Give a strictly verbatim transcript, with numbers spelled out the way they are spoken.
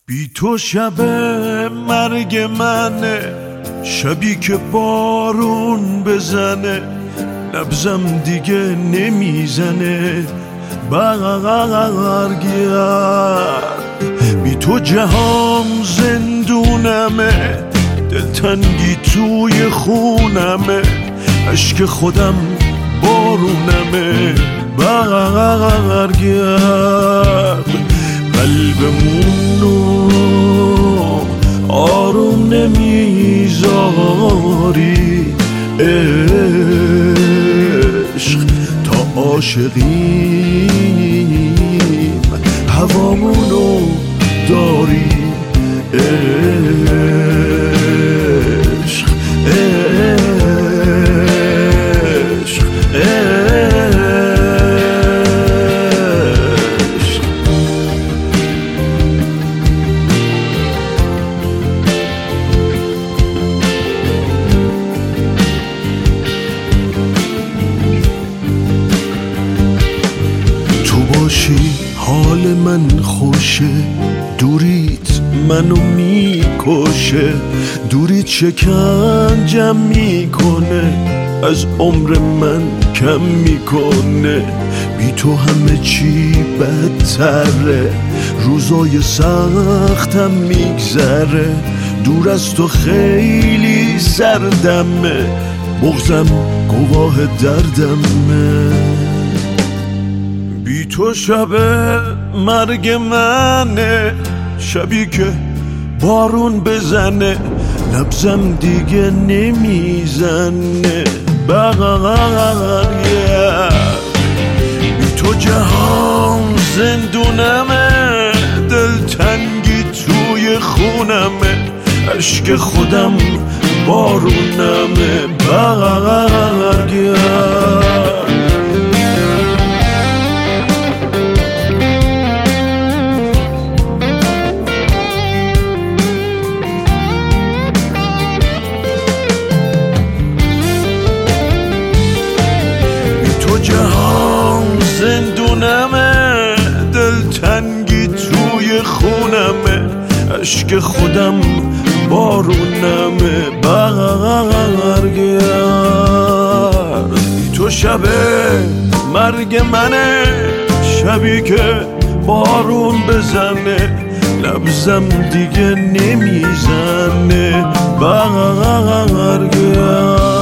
بی تو شب مرگ منه، شبی که بارون بزنه، نبضم دیگه نمیزنه برگرد. بی تو جهان زندونمه، دلتنگی توی خونمه، عشق خودم بارونمه برگرد. قلبمونو آروم نمیذاری عشق، تا عاشقیم هوامونو داری عشق عشق عشق. تو باشی حال من خوشه، دوریت منو میکشه، دوریت شکنجم میکنه، از عمر من کم میکنه. بی تو همه چی بدتره، روزای سختم میگذره، دور از تو خیلی سردمه، بغضم گواه دردمه. بی تو شب مرگ منه، شبی که بارون بزنه، نبضم دیگه نمیزنه برگرد. بی تو جهان زندونمه، دلتنگی توی خونمه، عشق خودم بارونمه برگرد. جهان زندونمه، دلتنگی توی خونمه، عشق خودم بارونمه برگرد. بی تو شب مرگ منه، شبی که بارون بزنه، نبضم دیگه نمیزنه برگرد.